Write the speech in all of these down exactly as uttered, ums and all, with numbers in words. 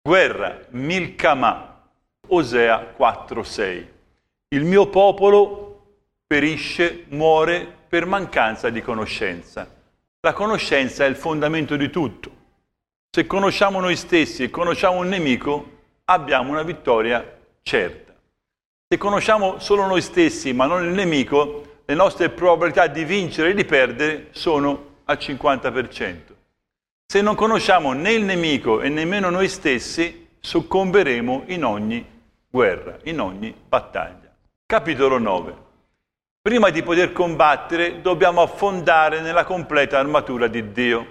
Guerra, Milcama, Osea quattro sei. Il mio popolo perisce, muore per mancanza di conoscenza. La conoscenza è il fondamento di tutto. Se conosciamo noi stessi e conosciamo un nemico, abbiamo una vittoria certa. Se conosciamo solo noi stessi ma non il nemico, le nostre probabilità di vincere e di perdere sono al cinquanta per cento. Se non conosciamo né il nemico e nemmeno noi stessi, soccomberemo in ogni guerra, in ogni battaglia. Capitolo nove. Prima di poter combattere dobbiamo affondare nella completa armatura di Dio.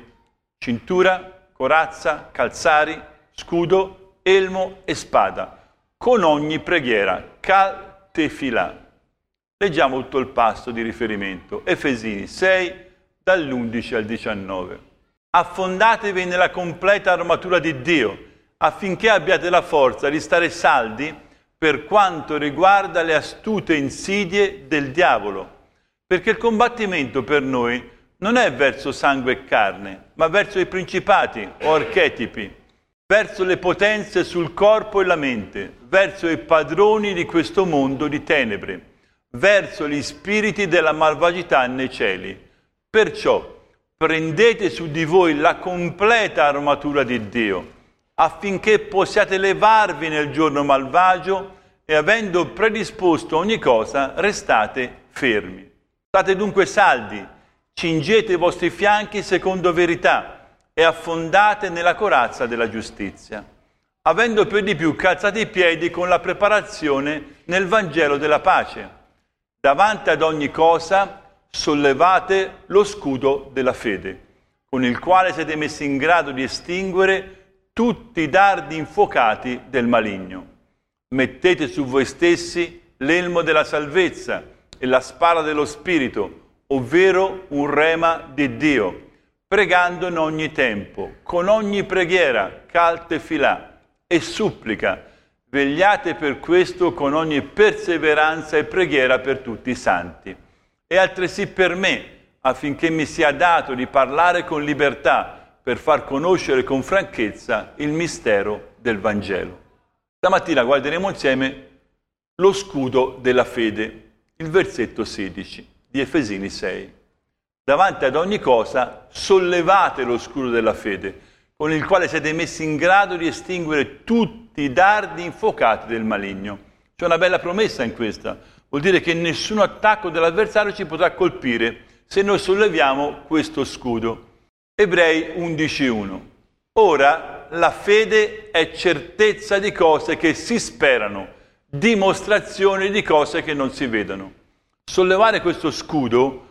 Cintura, corazza, calzari, scudo, elmo e spada, con ogni preghiera, cal tefilà. Leggiamo tutto il passo di riferimento. Efesini sei, dall'undici al diciannove. Affondatevi nella completa armatura di Dio, affinché abbiate la forza di stare saldi per quanto riguarda le astute insidie del diavolo. Perché il combattimento per noi non è verso sangue e carne, ma verso i principati o archetipi, verso le potenze sul corpo e la mente, verso i padroni di questo mondo di tenebre, verso gli spiriti della malvagità nei cieli. Perciò prendete su di voi la completa armatura di Dio, affinché possiate levarvi nel giorno malvagio e, avendo predisposto ogni cosa, restate fermi. State dunque saldi, cingete i vostri fianchi secondo verità e affondate nella corazza della giustizia, avendo per di più calzato i piedi con la preparazione nel Vangelo della pace. Davanti ad ogni cosa sollevate lo scudo della fede, con il quale siete messi in grado di estinguere tutti i dardi infuocati del maligno. Mettete su voi stessi l'elmo della salvezza e la spada dello Spirito, ovvero un rema di Dio, pregando in ogni tempo, con ogni preghiera, cal tefilà e supplica. Vegliate per questo con ogni perseveranza e preghiera per tutti i santi. E altresì per me, affinché mi sia dato di parlare con libertà, per far conoscere con franchezza il mistero del Vangelo. Stamattina guarderemo insieme lo scudo della fede, il versetto sedici di Efesini sei. Davanti ad ogni cosa sollevate lo scudo della fede, con il quale siete messi in grado di estinguere tutti i dardi infuocati del maligno. C'è una bella promessa in questa. Vuol dire che nessun attacco dell'avversario ci potrà colpire se noi solleviamo questo scudo. Ebrei undici uno. Ora la fede è certezza di cose che si sperano, dimostrazione di cose che non si vedono. Sollevare questo scudo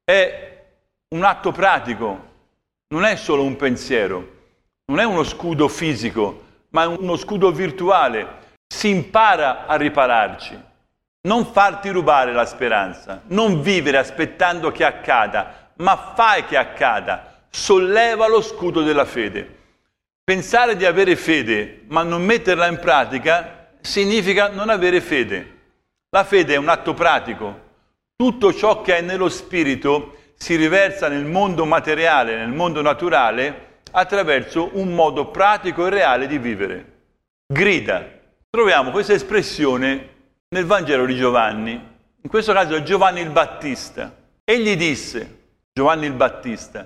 è un atto pratico, non è solo un pensiero, non è uno scudo fisico, ma è uno scudo virtuale. Si impara a ripararci. Non farti rubare la speranza, non vivere aspettando che accada, ma fai che accada, solleva lo scudo della fede. Pensare di avere fede, ma non metterla in pratica, significa non avere fede. La fede è un atto pratico. Tutto ciò che è nello spirito si riversa nel mondo materiale, nel mondo naturale, attraverso un modo pratico e reale di vivere. Grida. Troviamo questa espressione nel Vangelo di Giovanni, in questo caso è Giovanni il Battista. Egli disse, Giovanni il Battista,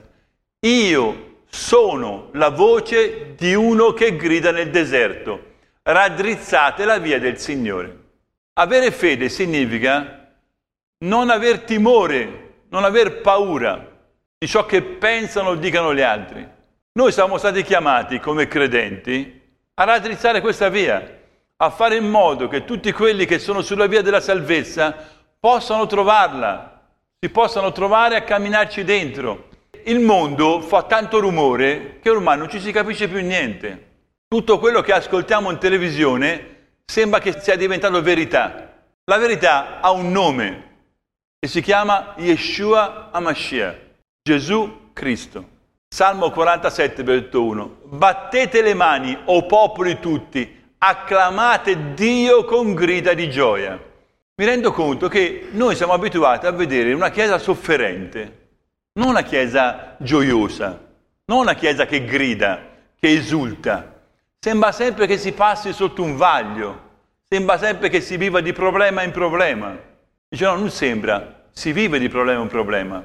io sono la voce di uno che grida nel deserto, raddrizzate la via del Signore. Avere fede significa non aver timore, non aver paura di ciò che pensano o dicano gli altri. Noi siamo stati chiamati come credenti a raddrizzare questa via, a fare in modo che tutti quelli che sono sulla via della salvezza possano trovarla, si possano trovare a camminarci dentro. Il mondo fa tanto rumore che ormai non ci si capisce più niente. Tutto quello che ascoltiamo in televisione sembra che sia diventato verità. La verità ha un nome e si chiama Yeshua HaMashiach, Gesù Cristo. Salmo quarantasette, versetto uno. Battete le mani, o popoli tutti, acclamate Dio con grida di gioia. Mi rendo conto che noi siamo abituati a vedere una chiesa sofferente, non una chiesa gioiosa, non una chiesa che grida, che esulta. Sembra sempre che si passi sotto un vaglio, sembra sempre che si viva di problema in problema. Dice no, non sembra, si vive di problema in problema.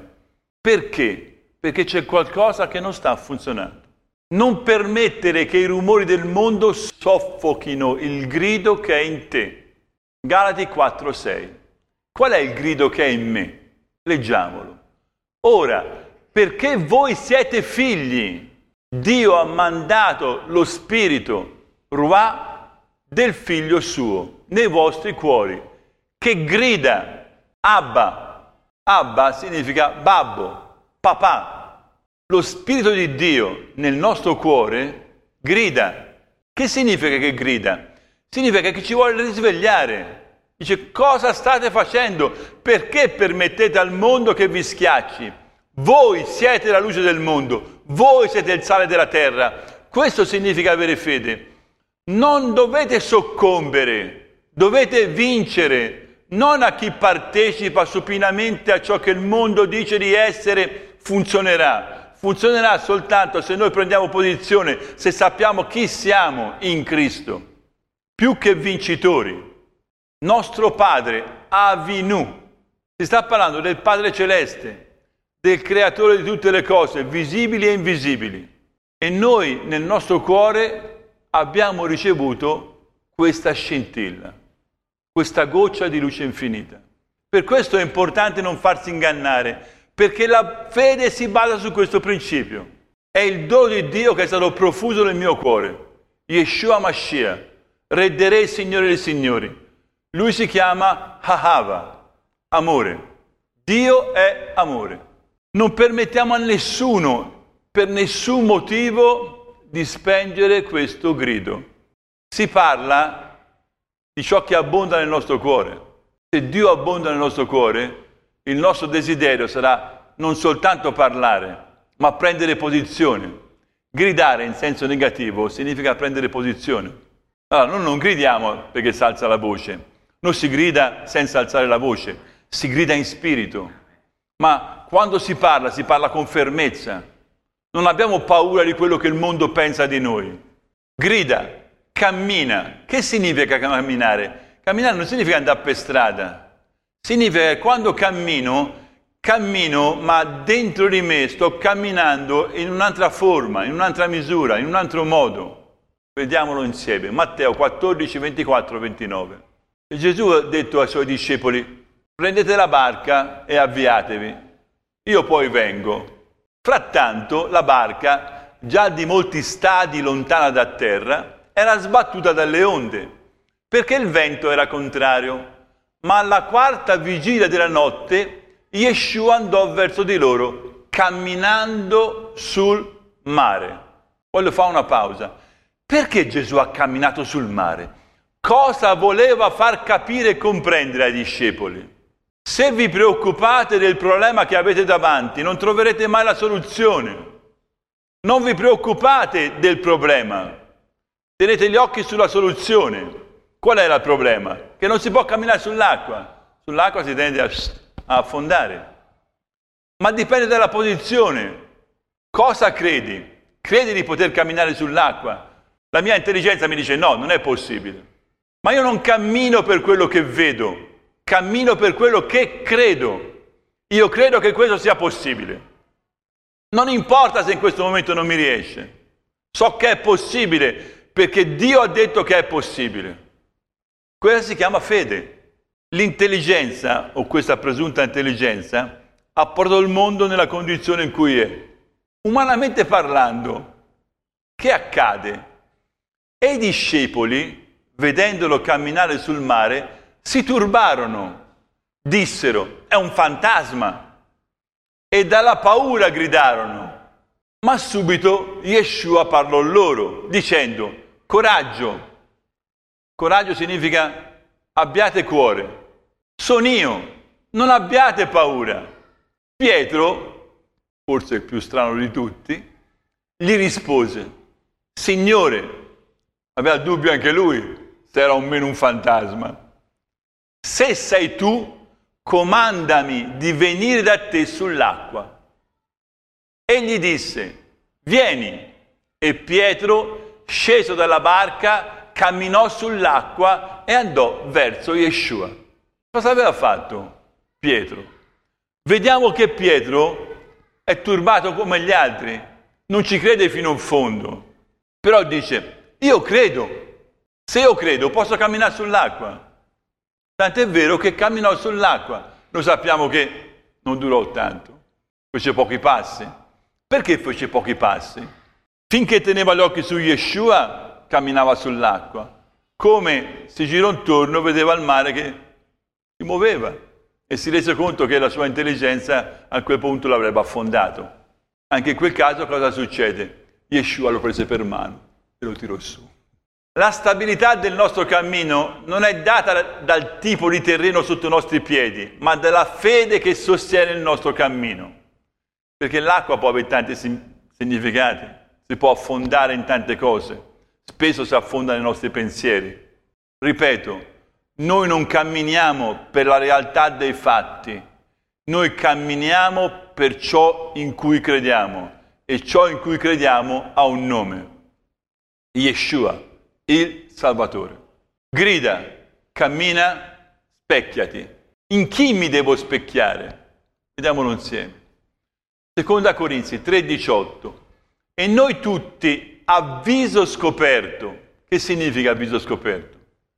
Perché? Perché c'è qualcosa che non sta funzionando. Non permettere che i rumori del mondo soffochino il grido che è in te. Galati quattro sei. Qual è il grido che è in me? Leggiamolo. Ora, perché voi siete figli, Dio ha mandato lo Spirito, Ruah, del Figlio suo, nei vostri cuori, che grida, Abba. Abba significa babbo, papà. Lo Spirito di Dio nel nostro cuore grida. Che significa che grida? Significa che ci vuole risvegliare. Dice, cosa state facendo? Perché permettete al mondo che vi schiacci? Voi siete la luce del mondo, voi siete il sale della terra. Questo significa avere fede. Non dovete soccombere, dovete vincere, non a chi partecipa supinamente a ciò che il mondo dice di essere funzionerà. Funzionerà soltanto se noi prendiamo posizione, se sappiamo chi siamo in Cristo. Più che vincitori. Nostro Padre, Avinu. Si sta parlando del Padre Celeste, del Creatore di tutte le cose, visibili e invisibili. E noi nel nostro cuore abbiamo ricevuto questa scintilla, questa goccia di luce infinita. Per questo è importante non farsi ingannare, perché la fede si basa su questo principio. È il dono di Dio che è stato profuso nel mio cuore. Yeshua Mashiach, Re dei Re, Signore dei Signori. Lui si chiama Ahava, amore. Dio è amore. Non permettiamo a nessuno, per nessun motivo, di spengere questo grido. Si parla di ciò che abbonda nel nostro cuore. Se Dio abbonda nel nostro cuore, il nostro desiderio sarà non soltanto parlare, ma prendere posizione. Gridare in senso negativo significa prendere posizione. Allora, noi non gridiamo perché si alza la voce, non si grida senza alzare la voce, si grida in spirito. Ma quando si parla, si parla con fermezza. Non abbiamo paura di quello che il mondo pensa di noi. Grida, cammina. Che significa camminare? Camminare non significa andare per strada. Significa che quando cammino, cammino, ma dentro di me sto camminando in un'altra forma, in un'altra misura, in un altro modo. Vediamolo insieme. Matteo quattordici, ventiquattro, ventinove. E Gesù ha detto ai suoi discepoli, prendete la barca e avviatevi. Io poi vengo. Frattanto la barca, già di molti stadi lontana da terra, era sbattuta dalle onde, perché il vento era contrario. Ma alla quarta vigilia della notte, Yeshua andò verso di loro, camminando sul mare. Voglio fare una pausa. Perché Gesù ha camminato sul mare? Cosa voleva far capire e comprendere ai discepoli? Se vi preoccupate del problema che avete davanti, non troverete mai la soluzione. Non vi preoccupate del problema. Tenete gli occhi sulla soluzione. Qual è il problema? Che non si può camminare sull'acqua. Sull'acqua si tende a, a affondare. Ma dipende dalla posizione. Cosa credi? Credi di poter camminare sull'acqua? La mia intelligenza mi dice no, non è possibile. Ma io non cammino per quello che vedo. Cammino per quello che credo. Io credo che questo sia possibile. Non importa se in questo momento non mi riesce. So che è possibile perché Dio ha detto che è possibile. Questa si chiama fede. L'intelligenza, o questa presunta intelligenza, ha portato il mondo nella condizione in cui è. Umanamente parlando, che accade? E i discepoli, vedendolo camminare sul mare, si turbarono, dissero, è un fantasma, e dalla paura gridarono. Ma subito Yeshua parlò loro, dicendo, coraggio. Coraggio significa abbiate cuore. Sono io, non abbiate paura. Pietro, forse il più strano di tutti, gli rispose, Signore, aveva dubbio anche lui se era o meno un fantasma. Se sei tu, comandami di venire da te sull'acqua. Egli disse, vieni. E Pietro, sceso dalla barca, camminò sull'acqua e andò verso Yeshua. Cosa aveva fatto Pietro? Vediamo che Pietro è turbato come gli altri, non ci crede fino in fondo, però dice: io credo, se io credo posso camminare sull'acqua. Tant'è vero che camminò sull'acqua. Noi sappiamo che non durò tanto, fece pochi passi. Perché fece pochi passi? Finché teneva gli occhi su Yeshua, camminava sull'acqua. Come si girò intorno, vedeva il mare che si muoveva e si rese conto che la sua intelligenza a quel punto l'avrebbe affondato. Anche in quel caso cosa succede? Yeshua lo prese per mano e lo tirò su. La stabilità del nostro cammino non è data dal tipo di terreno sotto i nostri piedi, ma dalla fede che sostiene il nostro cammino. Perché l'acqua può avere tanti significati, si può affondare in tante cose, spesso si affonda nei nostri pensieri. Ripeto, noi non camminiamo per la realtà dei fatti, noi camminiamo per ciò in cui crediamo, e ciò in cui crediamo ha un nome: Yeshua, il Salvatore. Grida, cammina, specchiati. In chi mi devo specchiare? Vediamolo insieme. Seconda Corinzi tre diciotto. E noi tutti a viso scoperto. Che significa a viso scoperto?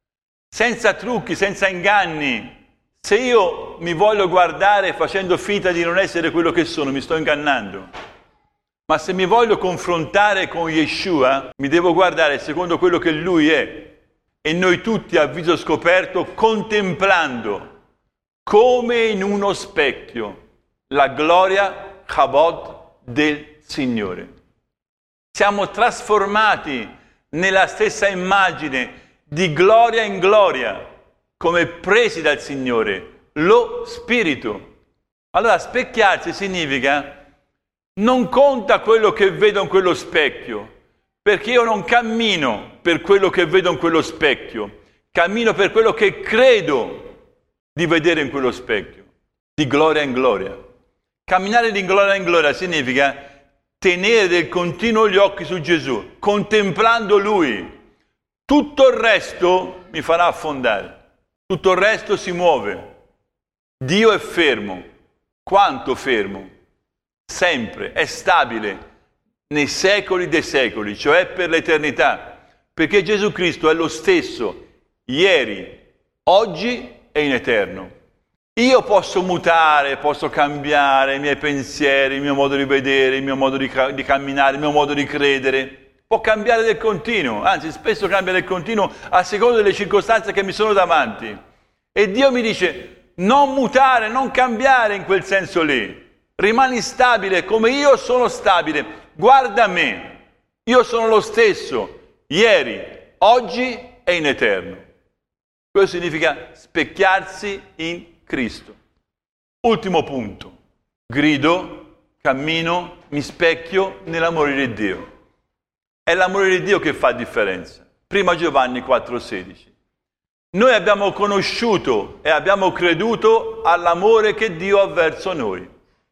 Senza trucchi, senza inganni. Se io mi voglio guardare facendo finta di non essere quello che sono, mi sto ingannando. Ma se mi voglio confrontare con Yeshua, mi devo guardare secondo quello che Lui è. E noi tutti a viso scoperto, contemplando, come in uno specchio, la gloria Chabod del Signore. Siamo trasformati nella stessa immagine, di gloria in gloria, come presi dal Signore, lo Spirito. Allora, specchiarsi significa: non conta quello che vedo in quello specchio, perché io non cammino per quello che vedo in quello specchio, cammino per quello che credo di vedere in quello specchio, di gloria in gloria. Camminare di gloria in gloria significa tenere del continuo gli occhi su Gesù, contemplando Lui. Tutto il resto mi farà affondare, tutto il resto si muove. Dio è fermo. Quanto fermo? Sempre, è stabile nei secoli dei secoli, cioè per l'eternità, perché Gesù Cristo è lo stesso ieri, oggi e in eterno. Io posso mutare, posso cambiare i miei pensieri, il mio modo di vedere, il mio modo di, ca- di camminare, il mio modo di credere, può cambiare del continuo, anzi spesso cambia del continuo a seconda delle circostanze che mi sono davanti. E Dio mi dice: non mutare, non cambiare in quel senso lì. Rimani stabile come io sono stabile. Guarda me, io sono lo stesso, ieri, oggi e in eterno. Questo significa specchiarsi in Cristo. Ultimo punto. Grido, cammino, mi specchio nell'amore di Dio. È l'amore di Dio che fa differenza. Prima Giovanni quattro sedici. Noi abbiamo conosciuto e abbiamo creduto all'amore che Dio ha verso noi.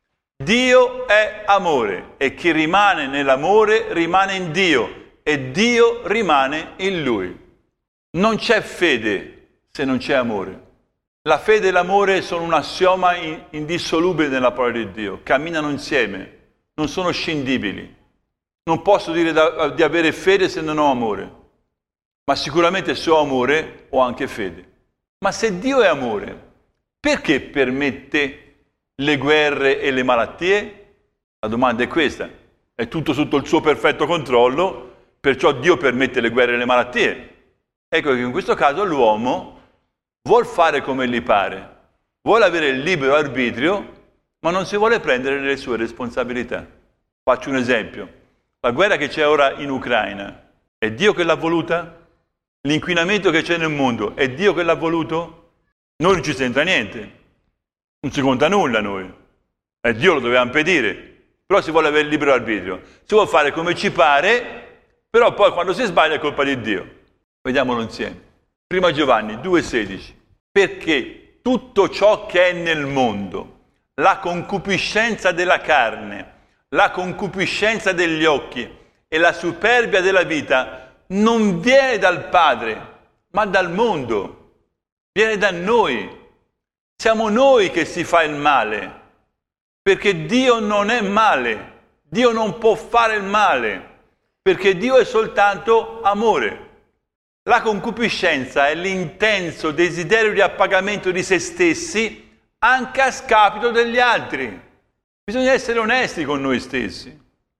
Dio è amore e chi rimane nell'amore rimane in Dio e Dio rimane in Lui. Non c'è fede se non c'è amore. La fede e l'amore sono un assioma indissolubile nella parola di Dio, camminano insieme, non sono scindibili. Non posso dire da, di avere fede se non ho amore, ma sicuramente se ho amore ho anche fede. Ma se Dio è amore, perché permette le guerre e le malattie? La domanda è questa. È tutto sotto il suo perfetto controllo, perciò Dio permette le guerre e le malattie. Ecco che in questo caso l'uomo vuol fare come gli pare, vuole avere il libero arbitrio, ma non si vuole prendere le sue responsabilità. Faccio un esempio. La guerra che c'è ora in Ucraina, è Dio che l'ha voluta? L'inquinamento che c'è nel mondo, è Dio che l'ha voluto? Noi non ci sembra niente. Non si conta nulla a noi, e Dio lo doveva impedire, però si vuole avere il libero arbitrio, si vuole fare come ci pare, però poi quando si sbaglia è colpa di Dio. Vediamolo insieme. Prima Giovanni due sedici. Perché tutto ciò che è nel mondo, la concupiscenza della carne, la concupiscenza degli occhi e la superbia della vita, non viene dal Padre, ma dal mondo, viene da noi. Siamo noi che si fa il male, perché Dio non è male, Dio non può fare il male, perché Dio è soltanto amore. La concupiscenza è l'intenso desiderio di appagamento di se stessi anche a scapito degli altri. Bisogna essere onesti con noi stessi.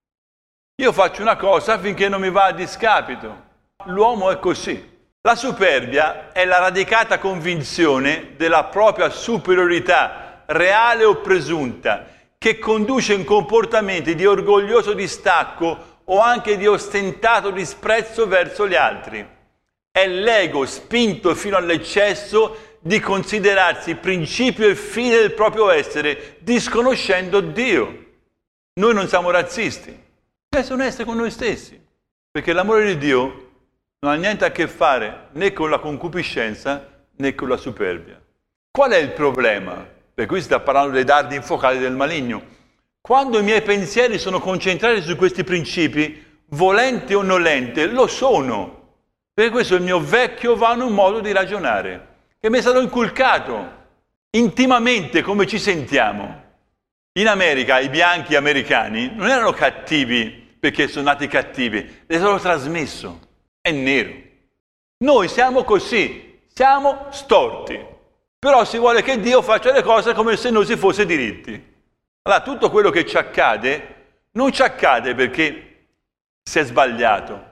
Io faccio una cosa finché non mi va a discapito. L'uomo è così. La superbia è la radicata convinzione della propria superiorità, reale o presunta, che conduce in comportamenti di orgoglioso distacco o anche di ostentato disprezzo verso gli altri. È l'ego spinto fino all'eccesso di considerarsi principio e fine del proprio essere, disconoscendo Dio. Noi non siamo razzisti, bisogna essere onesti con noi stessi, perché l'amore di Dio non ha niente a che fare né con la concupiscenza né con la superbia. Qual è il problema? Perché qui si sta parlando dei dardi infuocati del maligno. Quando i miei pensieri sono concentrati su questi principi, volente o nolente, lo sono. Perché questo è il mio vecchio vano modo di ragionare, che mi è stato inculcato intimamente come ci sentiamo. In America i bianchi americani non erano cattivi perché sono nati cattivi, le sono trasmesso. È nero. Noi siamo così, siamo storti. Però si vuole che Dio faccia le cose come se noi si fosse diritti. Allora tutto quello che ci accade non ci accade perché si è sbagliato.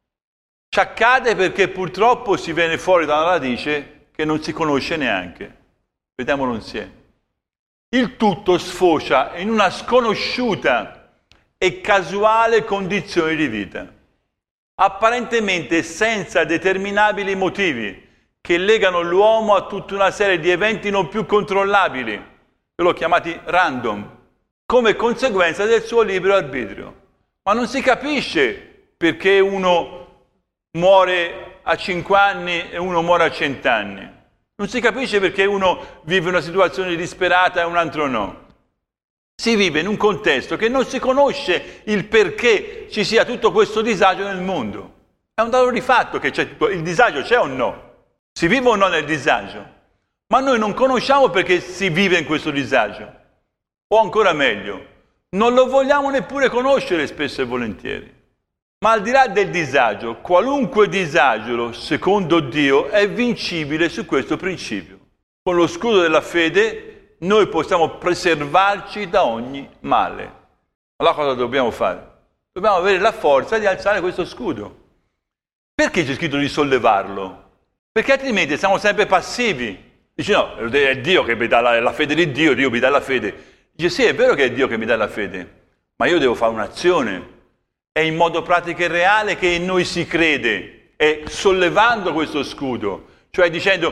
Ci accade perché purtroppo si viene fuori da una radice che non si conosce neanche. Vediamolo insieme. Il tutto sfocia in una sconosciuta e casuale condizione di vita, apparentemente senza determinabili motivi che legano l'uomo a tutta una serie di eventi non più controllabili, io l'ho chiamati random, come conseguenza del suo libero arbitrio. Ma non si capisce perché uno muore a cinque anni e uno muore a cento anni. Non si capisce perché uno vive una situazione disperata e un altro no. Si vive in un contesto che non si conosce il perché ci sia tutto questo disagio nel mondo. È un dato di fatto che c'è tutto, il disagio c'è o no? Si vive o no nel disagio? Ma noi non conosciamo perché si vive in questo disagio. O ancora meglio, non lo vogliamo neppure conoscere spesso e volentieri. Ma al di là del disagio, qualunque disagio, secondo Dio, è vincibile su questo principio. Con lo scudo della fede noi possiamo preservarci da ogni male. Allora cosa dobbiamo fare? Dobbiamo avere la forza di alzare questo scudo. Perché c'è scritto di sollevarlo? Perché altrimenti siamo sempre passivi. Dice no, è Dio che mi dà la, la fede di Dio, Dio mi dà la fede. Dice sì, è vero che è Dio che mi dà la fede, ma io devo fare un'azione. È in modo pratico e reale che in noi si crede, è sollevando questo scudo, cioè dicendo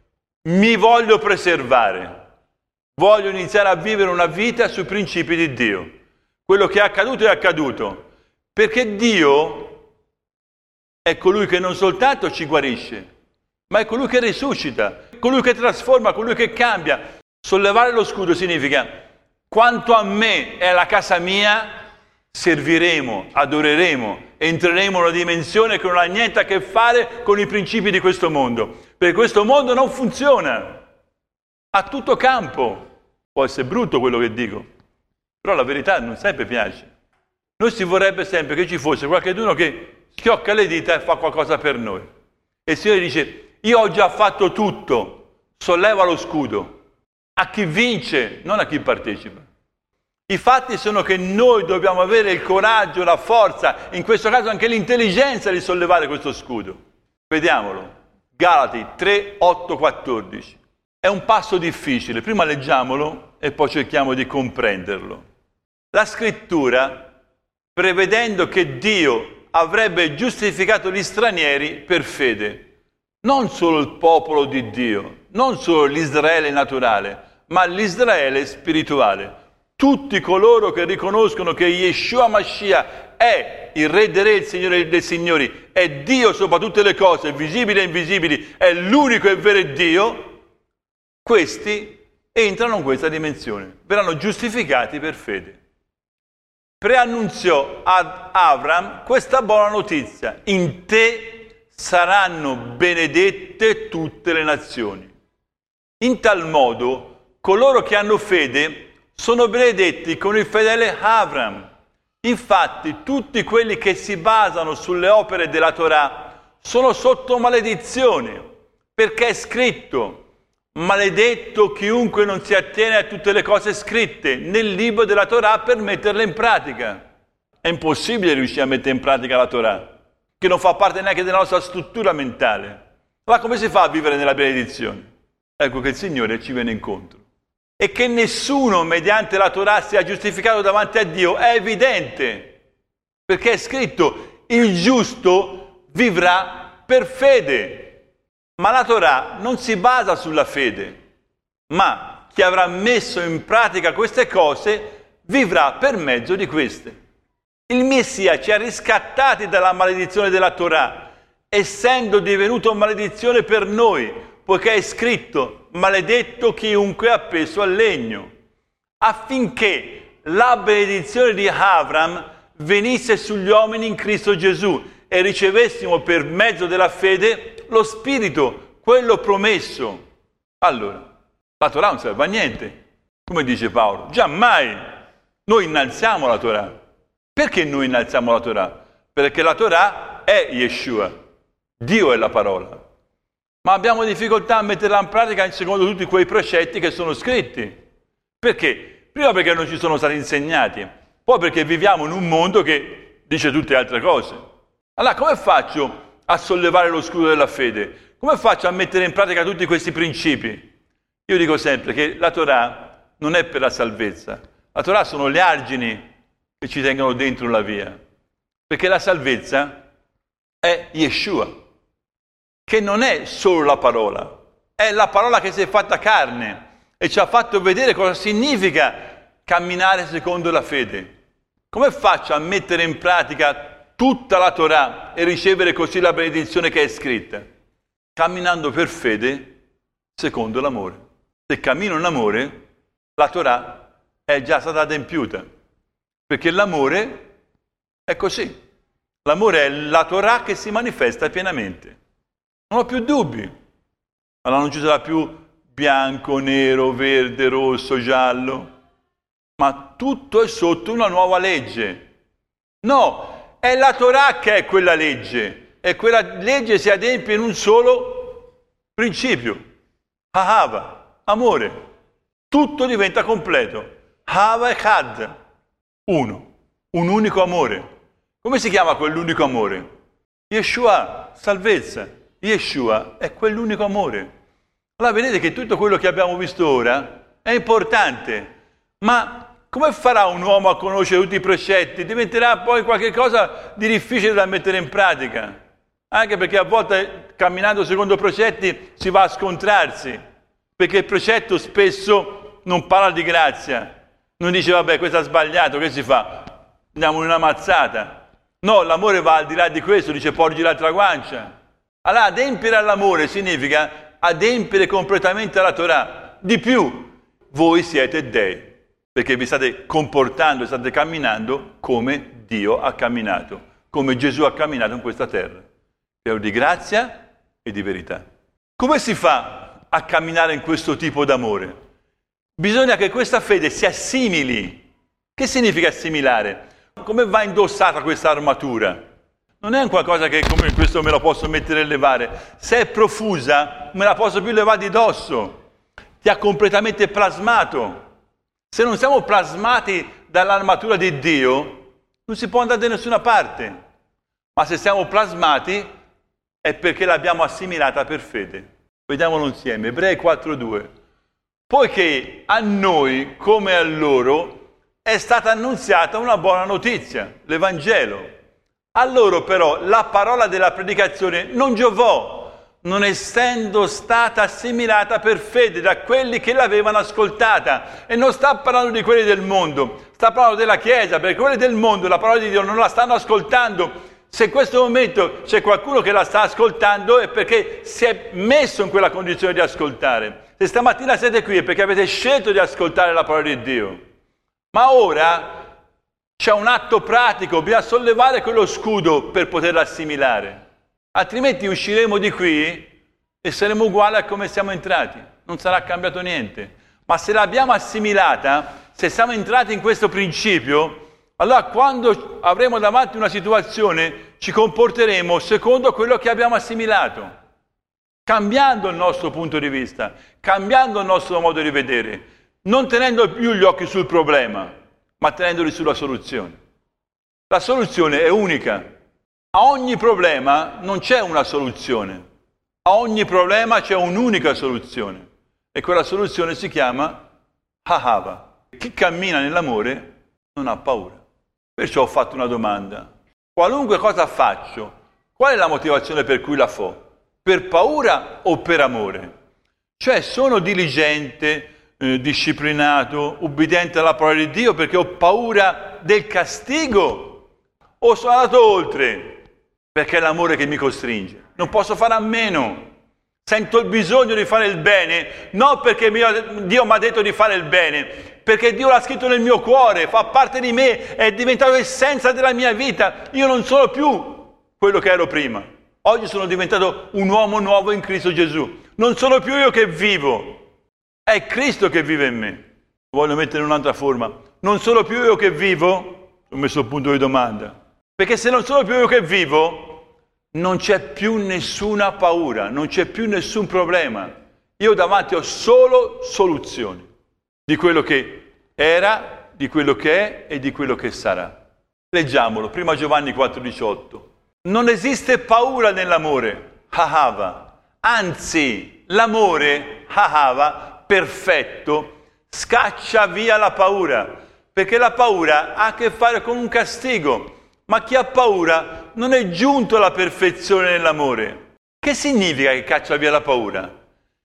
mi voglio preservare, voglio iniziare a vivere una vita sui principi di Dio. Quello che è accaduto è accaduto, perché Dio è colui che non soltanto ci guarisce, ma è colui che risuscita, colui che trasforma, colui che cambia. Sollevare lo scudo significa quanto a me e alla casa mia serviremo, adoreremo, entreremo in una dimensione che non ha niente a che fare con i principi di questo mondo, perché questo mondo non funziona a tutto campo. Può essere brutto quello che dico, però la verità non sempre piace. Noi si vorrebbe sempre che ci fosse qualcuno che schiocca le dita e fa qualcosa per noi, e il Signore dice io ho già fatto tutto, solleva lo scudo a chi vince, non a chi partecipa. I fatti sono che noi dobbiamo avere il coraggio, la forza, in questo caso anche l'intelligenza di sollevare questo scudo. Vediamolo. Galati tre, otto, quattordici. È un passo difficile. Prima leggiamolo e poi cerchiamo di comprenderlo. La scrittura, prevedendo che Dio avrebbe giustificato gli stranieri per fede, non solo il popolo di Dio, non solo l'Israele naturale, ma l'Israele spirituale. Tutti coloro che riconoscono che Yeshua Mashiach è il Re dei Re, il Signore dei Signori, è Dio sopra tutte le cose, visibili e invisibili, è l'unico e vero Dio, questi entrano in questa dimensione, verranno giustificati per fede. preannunziò ad Avram questa buona notizia: in te saranno benedette tutte le nazioni. In tal modo coloro che hanno fede sono benedetti con il fedele Avram. Infatti tutti quelli che si basano sulle opere della Torah sono sotto maledizione, perché è scritto: maledetto chiunque non si attiene a tutte le cose scritte nel libro della Torah per metterle in pratica. È impossibile riuscire a mettere in pratica la Torah, che non fa parte neanche della nostra struttura mentale. Ma come si fa a vivere nella benedizione? Ecco che il Signore ci viene incontro. E che nessuno mediante la Torah sia giustificato davanti a Dio è evidente, perché è scritto: il giusto vivrà per fede. Ma la Torah non si basa sulla fede, ma chi avrà messo in pratica queste cose vivrà per mezzo di queste. Il Messia ci ha riscattati dalla maledizione della Torah, essendo divenuto maledizione per noi, poiché è scritto: maledetto chiunque è appeso al legno, affinché la benedizione di Avram venisse sugli uomini in Cristo Gesù e ricevessimo per mezzo della fede lo Spirito, quello promesso. Allora, la Torah non serve a niente, come dice Paolo. Giammai noi innalziamo la Torah. Perché noi innalziamo la Torah? Perché la Torah è Yeshua, Dio è la parola. Ma abbiamo difficoltà a metterla in pratica secondo tutti quei precetti che sono scritti. Perché? Prima perché non ci sono stati insegnati, poi perché viviamo in un mondo che dice tutte altre cose. Allora, come faccio a sollevare lo scudo della fede? Come faccio a mettere in pratica tutti questi principi? Io dico sempre che la Torah non è per la salvezza. La Torah sono gli argini che ci tengono dentro la via. Perché la salvezza è Yeshua, che non è solo la parola, è la parola che si è fatta carne e ci ha fatto vedere cosa significa camminare secondo la fede. Come faccio a mettere in pratica tutta la Torah e ricevere così la benedizione che è scritta? Camminando per fede secondo l'amore. Se cammino in amore, la Torah è già stata adempiuta, perché l'amore è così. L'amore è la Torah che si manifesta pienamente. Non ho più dubbi. Allora non ci sarà più bianco, nero, verde, rosso, giallo, ma tutto è sotto una nuova legge. No, è la Torah che è quella legge, e quella legge si adempie in un solo principio: Ahava, amore. Tutto diventa completo. Hava e Had, uno, un unico amore. Come si chiama quell'unico amore? Yeshua, salvezza. Yeshua è quell'unico amore. Allora vedete che tutto quello che abbiamo visto ora è importante, ma come farà un uomo a conoscere tutti i precetti? Diventerà poi qualche cosa di difficile da mettere in pratica, anche perché a volte camminando secondo precetti si va a scontrarsi, perché il precetto spesso non parla di grazia, non dice vabbè questo ha sbagliato, che si fa? Andiamo in una mazzata. No, l'amore va al di là di questo, dice porgi l'altra guancia. Allora adempiere all'amore significa adempiere completamente alla Torah. Di più, voi siete dei, perché vi state comportando e state camminando come Dio ha camminato, come Gesù ha camminato in questa terra, pieno di grazia e di verità. Come si fa a camminare in questo tipo d'amore? Bisogna che questa fede si assimili. Che significa assimilare? Come va indossata questa armatura? Non è un qualcosa che come questo me la posso mettere e levare. Se è profusa, me la posso più levare di dosso. Ti ha completamente plasmato. Se non siamo plasmati dall'armatura di Dio, non si può andare da nessuna parte. Ma se siamo plasmati, è perché l'abbiamo assimilata per fede. Vediamolo insieme. Ebrei quattro due. Poiché a noi, come a loro, è stata annunziata una buona notizia, l'Evangelo. A loro però la parola della predicazione non giovò, non essendo stata assimilata per fede da quelli che l'avevano ascoltata. E non sta parlando di quelli del mondo, sta parlando della Chiesa, perché quelli del mondo la parola di Dio non la stanno ascoltando. Se in questo momento c'è qualcuno che la sta ascoltando è perché si è messo in quella condizione di ascoltare. Se stamattina siete qui è perché avete scelto di ascoltare la parola di Dio. Ma ora C'è un atto pratico, bisogna sollevare quello scudo per poterlo assimilare. Altrimenti usciremo di qui e saremo uguali a come siamo entrati. Non sarà cambiato niente. Ma se l'abbiamo assimilata, se siamo entrati in questo principio, allora quando avremo davanti una situazione ci comporteremo secondo quello che abbiamo assimilato, cambiando il nostro punto di vista, cambiando il nostro modo di vedere, non tenendo più gli occhi sul problema, ma tenendoli sulla soluzione. La soluzione è unica. A ogni problema non c'è una soluzione. A ogni problema c'è un'unica soluzione. E quella soluzione si chiama Ahava. Chi cammina nell'amore non ha paura. Perciò ho fatto una domanda. Qualunque cosa faccio, qual è la motivazione per cui la fo? Per paura o per amore? Cioè sono diligente, eh, disciplinato, ubbidiente alla parola di Dio perché ho paura del castigo? O sono andato oltre perché è l'amore che mi costringe? Non posso fare a meno. Sento il bisogno di fare il bene, non perché Dio mi ha detto di fare il bene, perché Dio l'ha scritto nel mio cuore, fa parte di me, è diventato essenza della mia vita. Io non sono più quello che ero prima. Oggi sono diventato un uomo nuovo in Cristo Gesù. Non sono più io che vivo, è Cristo che vive in me. Voglio mettere in un'altra forma. Non sono più io che vivo, ho messo il punto di domanda, perché se non sono più io che vivo, non c'è più nessuna paura, non c'è più nessun problema. Io davanti ho solo soluzioni di quello che era, di quello che è e di quello che sarà. Leggiamolo, prima Giovanni quattro diciotto. Non esiste paura nell'amore, Ahava. Anzi, l'amore, Ahava, perfetto, scaccia via la paura, perché la paura ha a che fare con un castigo. Ma chi ha paura non è giunto alla perfezione nell'amore. Che significa che caccia via la paura?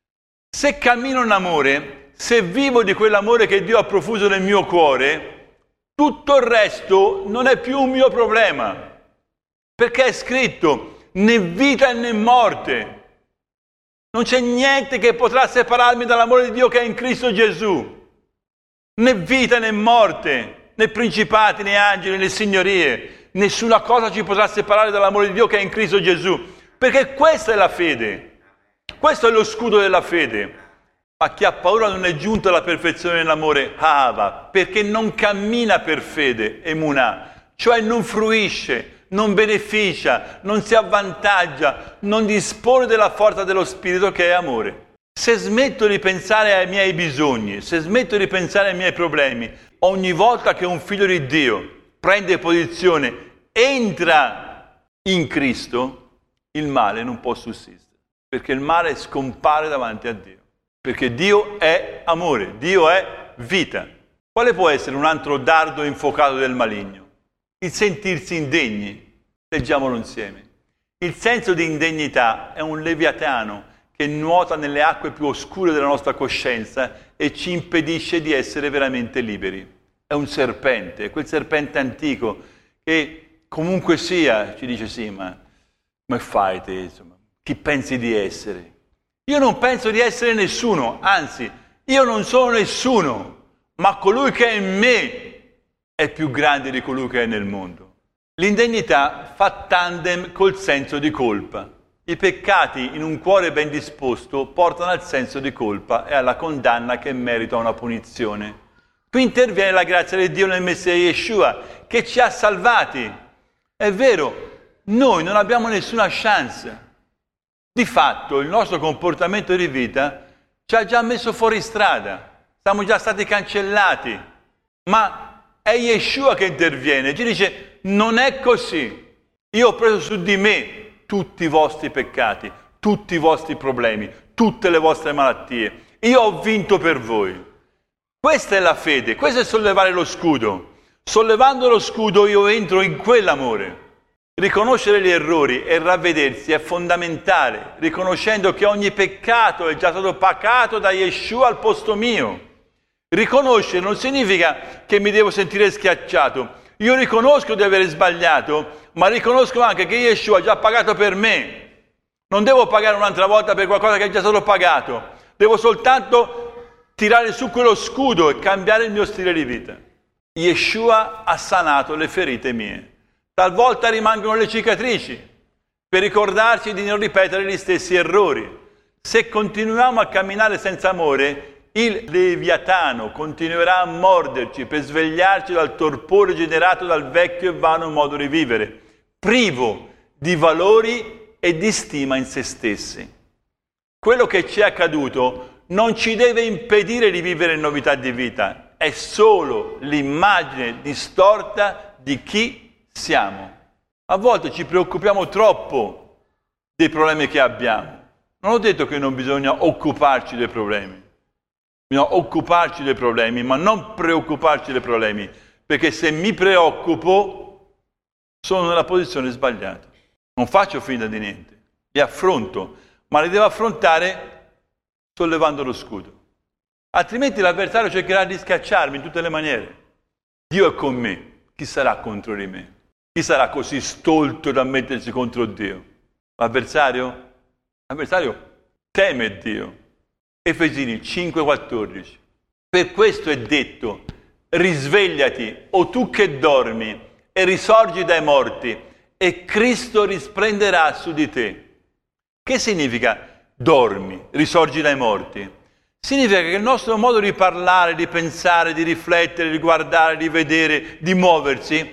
Se cammino in amore, se vivo di quell'amore che Dio ha profuso nel mio cuore, tutto il resto non è più un mio problema. Perché è scritto, né vita né morte. Non c'è niente che potrà separarmi dall'amore di Dio che è in Cristo Gesù. Né vita né morte, né principati, né angeli, né signorie. Nessuna cosa ci potrà separare dall'amore di Dio che è in Cristo Gesù, perché questa è la fede, questo è lo scudo della fede. Ma chi ha paura non è giunto alla perfezione nell'amore, Ahava, perché non cammina per fede, emunah, cioè non fruisce, non beneficia, non si avvantaggia, non dispone della forza dello Spirito che è amore. Se smetto di pensare ai miei bisogni, se smetto di pensare ai miei problemi, ogni volta che un figlio di Dio prende posizione, entra in Cristo, il male non può sussistere, perché il male scompare davanti a Dio, perché Dio è amore, Dio è vita. Quale può essere un altro dardo infuocato del maligno? Il sentirsi indegni. Leggiamolo insieme. Il senso di indegnità è un leviatano che nuota nelle acque più oscure della nostra coscienza e ci impedisce di essere veramente liberi. È un serpente, è quel serpente antico che comunque sia ci dice sì, ma come fai te, insomma, chi pensi di essere? Io non penso di essere nessuno, anzi, io non sono nessuno, ma colui che è in me è più grande di colui che è nel mondo. L'indegnità fa tandem col senso di colpa. I peccati in un cuore ben disposto portano al senso di colpa e alla condanna che merita una punizione. Qui interviene la grazia di Dio nel Messia Yeshua, che ci ha salvati. È vero, noi non abbiamo nessuna chance. Di fatto il nostro comportamento di vita ci ha già messo fuori strada, siamo già stati cancellati, ma è Yeshua che interviene, ci dice non è così, io ho preso su di me tutti i vostri peccati, tutti i vostri problemi, tutte le vostre malattie, io ho vinto per voi. Questa è la fede, questo è sollevare lo scudo. Sollevando lo scudo io entro in quell'amore. Riconoscere gli errori e ravvedersi è fondamentale, riconoscendo che ogni peccato è già stato pagato da Yeshua al posto mio. Riconoscere non significa che mi devo sentire schiacciato. Io riconosco di aver sbagliato, ma riconosco anche che Yeshua ha già pagato per me. Non devo pagare un'altra volta per qualcosa che è già stato pagato. Devo soltanto tirare su quello scudo e cambiare il mio stile di vita. Yeshua ha sanato le ferite mie. Talvolta rimangono le cicatrici per ricordarci di non ripetere gli stessi errori. Se continuiamo a camminare senza amore, il Leviatano continuerà a morderci per svegliarci dal torpore generato dal vecchio e vano modo di vivere, privo di valori e di stima in se stessi. Quello che ci è accaduto non ci deve impedire di vivere novità di vita, è solo l'immagine distorta di chi siamo. A volte ci preoccupiamo troppo dei problemi che abbiamo. Non ho detto che non bisogna occuparci dei problemi. Bisogna occuparci dei problemi, ma non preoccuparci dei problemi, perché se mi preoccupo sono nella posizione sbagliata. Non faccio finta di niente, li affronto, ma li devo affrontare sollevando lo scudo. Altrimenti l'avversario cercherà di scacciarmi in tutte le maniere. Dio è con me, chi sarà contro di me? Chi sarà così stolto da mettersi contro Dio? L'avversario? L'avversario teme Dio. Efesini cinque quattordici. Per questo è detto, risvegliati, o tu che dormi, e risorgi dai morti, e Cristo risplenderà su di te. Che significa dormi, risorgi dai morti? Significa che il nostro modo di parlare, di pensare, di riflettere, di guardare, di vedere, di muoversi,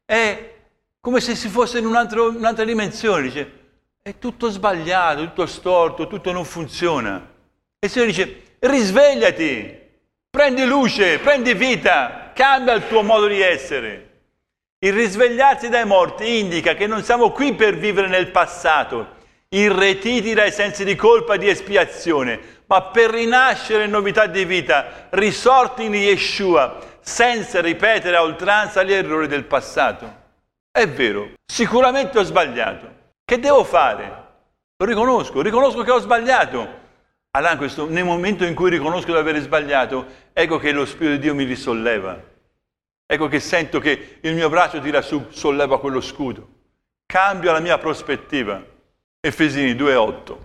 è come se si fosse in un altro, un'altra dimensione. Dice, è tutto sbagliato, tutto storto, tutto non funziona. E il Signore dice, risvegliati, prendi luce, prendi vita, cambia il tuo modo di essere. Il risvegliarsi dai morti indica che non siamo qui per vivere nel passato, irretiti dai sensi di colpa e di espiazione, ma per rinascere in novità di vita, risorti in Yeshua, senza ripetere a oltranza gli errori del passato. È vero, sicuramente ho sbagliato. Che devo fare? Lo riconosco, riconosco che ho sbagliato. Allora, questo, nel momento in cui riconosco di aver sbagliato, ecco che lo Spirito di Dio mi risolleva. Ecco che sento che il mio braccio tira su, solleva quello scudo. Cambio la mia prospettiva. Efesini due otto.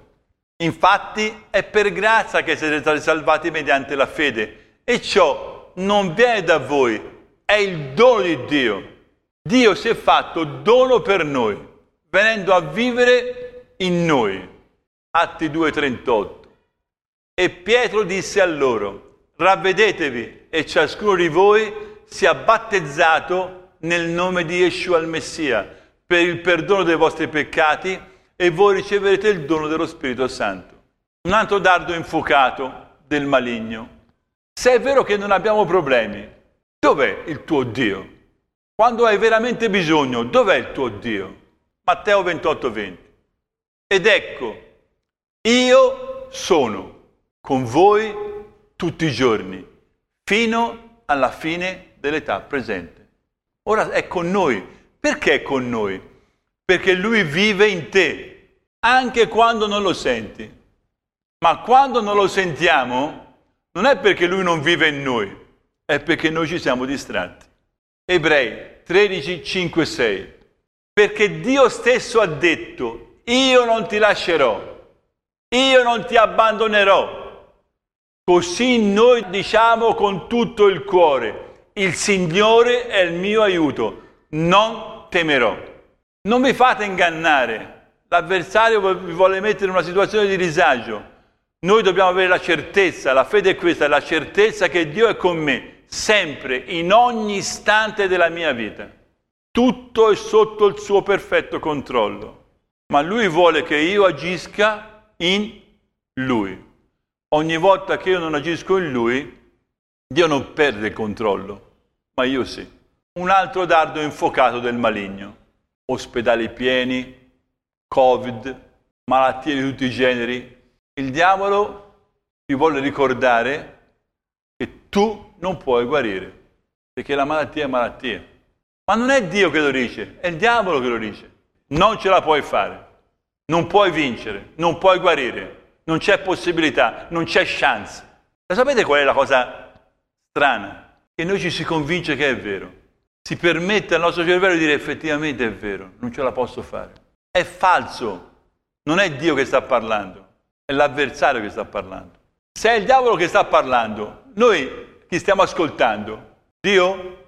Infatti è per grazia che siete stati salvati mediante la fede, e ciò non viene da voi, è il dono di Dio. Dio si è fatto dono per noi, venendo a vivere in noi. Atti due trentotto. E Pietro disse a loro, ravvedetevi e ciascuno di voi sia battezzato nel nome di Yeshua il Messia per il perdono dei vostri peccati e voi riceverete il dono dello Spirito Santo. Un altro dardo infuocato del maligno. Se è vero che non abbiamo problemi, dov'è il tuo Dio? Quando hai veramente bisogno, dov'è il tuo Dio? Matteo ventotto venti. Ed ecco, io sono con voi tutti i giorni, fino alla fine dell'età presente. Ora è con noi. Perché è con noi? Perché Lui vive in te, anche quando non lo senti. Ma quando non lo sentiamo, non è perché Lui non vive in noi, è perché noi ci siamo distratti. Ebrei tredici cinque sei. Perché Dio stesso ha detto, io non ti lascerò, io non ti abbandonerò. Così noi diciamo con tutto il cuore, il Signore è il mio aiuto, non temerò. Non vi fate ingannare, l'avversario vi vuole mettere in una situazione di disagio. Noi dobbiamo avere la certezza, la fede è questa, la certezza che Dio è con me, sempre, in ogni istante della mia vita. Tutto è sotto il suo perfetto controllo, ma Lui vuole che io agisca in Lui. Ogni volta che io non agisco in Lui, Dio non perde il controllo, ma io sì. Un altro dardo infuocato del maligno. Ospedali pieni, Covid, malattie di tutti i generi. Il diavolo ti vuole ricordare che tu non puoi guarire, perché la malattia è malattia. Ma non è Dio che lo dice, è il diavolo che lo dice. Non ce la puoi fare, non puoi vincere, non puoi guarire. Non c'è possibilità, non c'è chance. Ma sapete qual è la cosa strana? Che noi ci si convince che è vero. Si permette al nostro cervello di dire effettivamente è vero, non ce la posso fare. È falso. Non è Dio che sta parlando, è l'avversario che sta parlando. Se è il diavolo che sta parlando, noi chi stiamo ascoltando? Dio?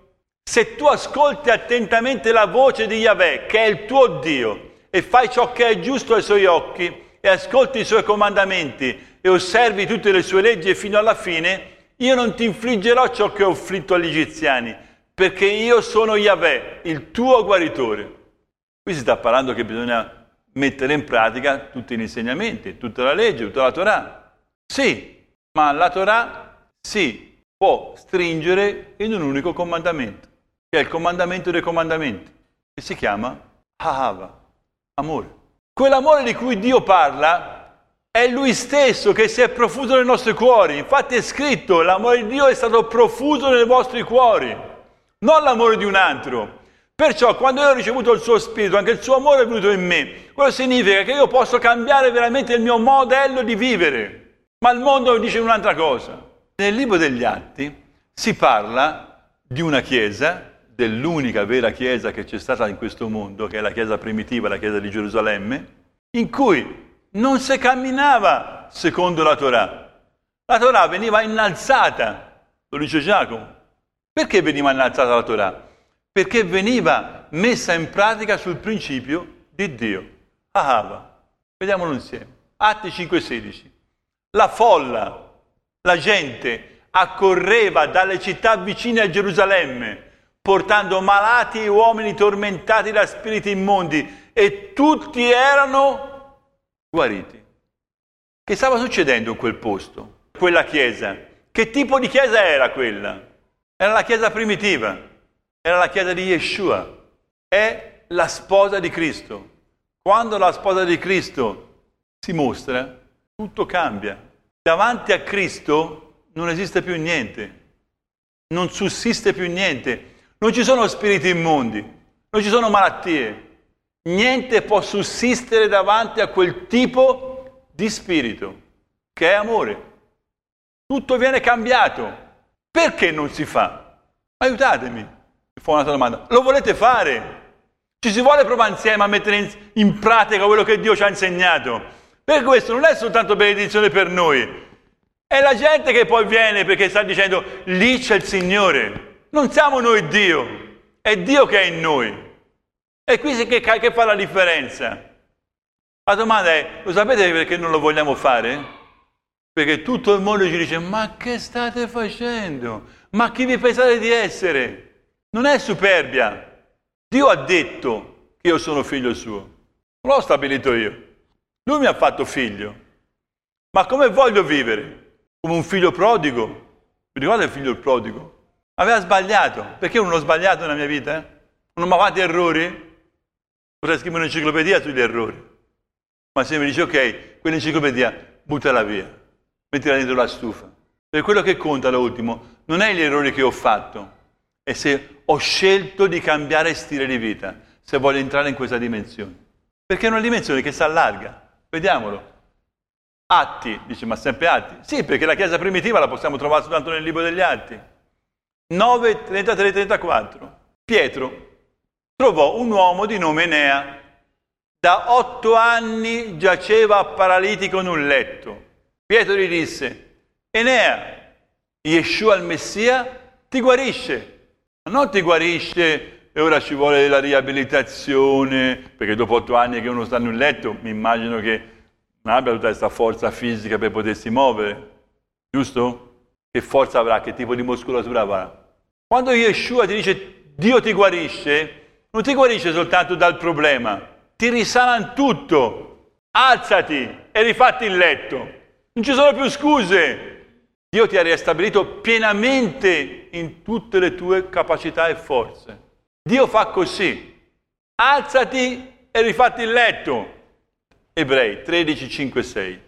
Se tu ascolti attentamente la voce di Yahweh, che è il tuo Dio, e fai ciò che è giusto ai suoi occhi, e ascolti i suoi comandamenti, e osservi tutte le sue leggi fino alla fine, io non ti infliggerò ciò che ho afflitto agli egiziani, perché io sono Yahweh, il tuo guaritore. Qui si sta parlando che bisogna mettere in pratica tutti gli insegnamenti, tutta la legge, tutta la Torah. Sì, ma la Torah si può stringere in un unico comandamento, che è il comandamento dei comandamenti, che si chiama Ahava, amore. Quell'amore di cui Dio parla è Lui stesso che si è profuso nei nostri cuori. Infatti è scritto, l'amore di Dio è stato profuso nei vostri cuori, non l'amore di un altro. Perciò quando io ho ricevuto il suo spirito, anche il suo amore è venuto in me. Quello significa che io posso cambiare veramente il mio modello di vivere. Ma il mondo dice un'altra cosa. Nel libro degli Atti si parla di una chiesa, dell'unica vera chiesa che c'è stata in questo mondo, che è la chiesa primitiva, la chiesa di Gerusalemme, in cui non si camminava secondo la Torah. La Torah veniva innalzata, lo dice Giacomo. Perché veniva innalzata la Torah? Perché veniva messa in pratica sul principio di Dio. Ahava. Vediamolo insieme. Atti cinque sedici. La folla, la gente accorreva dalle città vicine a Gerusalemme, portando malati e uomini tormentati da spiriti immondi, e tutti erano guariti. Che stava succedendo in quel posto, quella chiesa? Che tipo di chiesa era quella? Era la chiesa primitiva, era la chiesa di Yeshua, è la sposa di Cristo. Quando la sposa di Cristo si mostra, tutto cambia. Davanti a Cristo non esiste più niente, non sussiste più niente, non ci sono spiriti immondi, non ci sono malattie. Niente può sussistere davanti a quel tipo di spirito, che è amore. Tutto viene cambiato. Perché non si fa? Aiutatemi. Mi fa un'altra domanda. Lo volete fare? Ci si vuole provare insieme a mettere in, in pratica quello che Dio ci ha insegnato. Per questo non è soltanto benedizione per noi. È la gente che poi viene perché sta dicendo lì c'è il Signore. Non siamo noi Dio, è Dio che è in noi. E qui che, che fa la differenza? La domanda è, lo sapete perché non lo vogliamo fare? Perché tutto il mondo ci dice, ma che state facendo? Ma chi vi pensate di essere? Non è superbia. Dio ha detto che io sono figlio suo. Non l'ho stabilito io. Lui mi ha fatto figlio. Ma come voglio vivere? Come un figlio prodigo? Vi ricordate il figlio prodigo? Aveva sbagliato. Perché io non ho sbagliato nella mia vita? Eh? Non ho mai fatto errori? Potrei scrivere un'enciclopedia sugli errori. Ma se mi dice, ok, quell'enciclopedia buttala via. Mettila dentro la stufa. Per quello che conta, da ultimo, non è gli errori che ho fatto, è se ho scelto di cambiare stile di vita, se voglio entrare in questa dimensione. Perché è una dimensione che si allarga. Vediamolo. Atti, dice, ma sempre Atti? Sì, perché la Chiesa primitiva la possiamo trovare soltanto nel libro degli Atti. nove, trentatré, trentaquattro. Pietro trovò un uomo di nome Enea. Da otto anni giaceva paralitico in un letto. Pietro gli disse, Enea, Yeshua il Messia ti guarisce. Ma non ti guarisce e ora ci vuole la riabilitazione, perché dopo otto anni che uno sta in un letto, mi immagino che non abbia tutta questa forza fisica per potersi muovere, giusto? Che forza avrà, che tipo di muscolatura avrà? Quando Yeshua ti dice Dio ti guarisce, non ti guarisce soltanto dal problema, ti risana in tutto. Alzati e rifatti il letto. Non ci sono più scuse. Dio ti ha ristabilito pienamente in tutte le tue capacità e forze. Dio fa così. Alzati e rifatti il letto. Ebrei tredici, cinque, sei.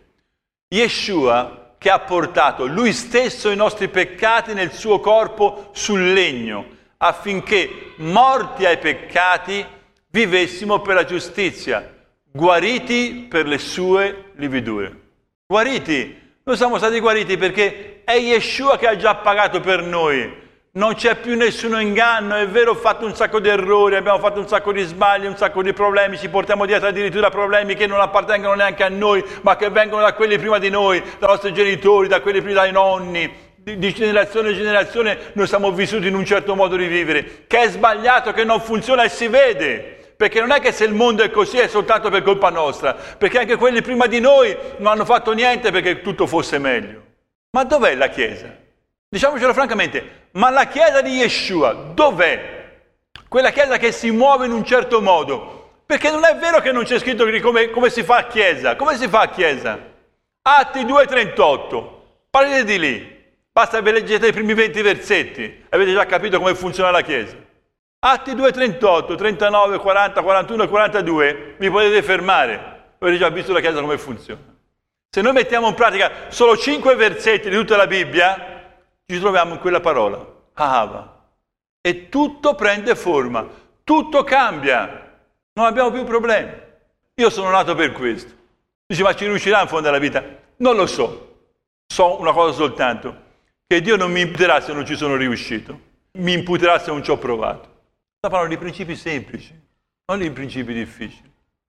Yeshua che ha portato lui stesso i nostri peccati nel suo corpo sul legno, affinché, morti ai peccati, vivessimo per la giustizia, guariti per le sue lividure. Guariti. Noi siamo stati guariti perché è Yeshua che ha già pagato per noi. Non c'è più nessuno inganno. È vero, ho fatto un sacco di errori, abbiamo fatto un sacco di sbagli, un sacco di problemi, ci portiamo dietro addirittura problemi che non appartengono neanche a noi, ma che vengono da quelli prima di noi, dai nostri genitori, da quelli prima dai nonni, di, di generazione in generazione noi siamo vissuti in un certo modo di vivere, che è sbagliato, che non funziona e si vede. Perché non è che se il mondo è così è soltanto per colpa nostra, perché anche quelli prima di noi non hanno fatto niente perché tutto fosse meglio. Ma dov'è la Chiesa? Diciamocelo francamente, ma la Chiesa di Yeshua dov'è? Quella Chiesa che si muove in un certo modo. Perché non è vero che non c'è scritto come, come si fa a Chiesa. Come si fa a Chiesa? Atti due trentotto. Partite di lì. Basta che leggete i primi venti versetti. Avete già capito come funziona la Chiesa. Atti due trentotto, trentanove, quaranta, quarantuno e quarantadue. Vi potete fermare. Avete già visto la Chiesa come funziona. Se noi mettiamo in pratica solo cinque versetti di tutta la Bibbia, ci troviamo in quella parola, Ahava. E tutto prende forma, tutto cambia, non abbiamo più problemi. Io sono nato per questo. Dici, ma ci riuscirà in fondo alla vita? Non lo so. So una cosa soltanto, che Dio non mi imputerà se non ci sono riuscito, mi imputerà se non ci ho provato. Sta parlando di principi semplici, non di principi difficili.